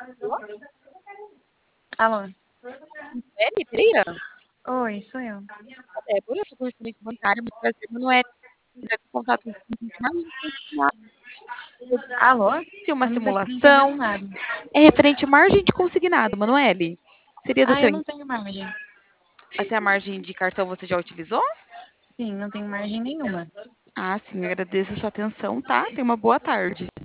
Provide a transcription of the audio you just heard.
Alô? Alô? Manoeli Pereira? Oi, sou eu. Débora, do correspondente bancário, muito prazer, Manoeli. Entrar em contato com a gente mais consignado. Alô? Se uma Eu não tô entendendo simulação nada. é referente à margem de consignado, Manoeli. Seria do Ah, eu seu. não tenho margem. Até a margem de cartão você já utilizou? Sim, não tenho margem nenhuma. Ah, sim, agradeço a sua atenção, tá? Tenha uma boa tarde.